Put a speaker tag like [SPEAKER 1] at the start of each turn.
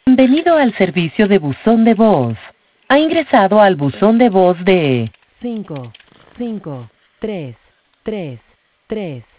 [SPEAKER 1] Bienvenido al servicio de buzón de voz. Ha ingresado al buzón de voz de
[SPEAKER 2] 5, 5, 3, 3, 3.